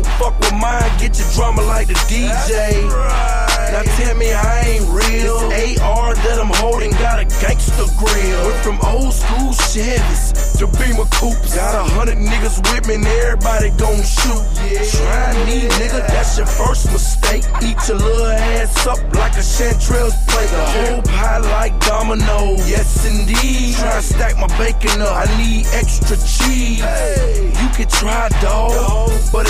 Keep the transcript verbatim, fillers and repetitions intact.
Don't fuck with mine, get your drama like the D J. Now tell me I ain't real. This A R that I'm holding got a gangster grill. Went from old school Chevys to Beamer Coupes. Got a hundred niggas with me and everybody gon' shoot. Try me, nigga, that's your first mistake. Eat your little ass up like a Chanterelles plate. The whole pie like domino. Yes indeed. Try to stack my bacon up. I need extra cheese. You can try, dawg, but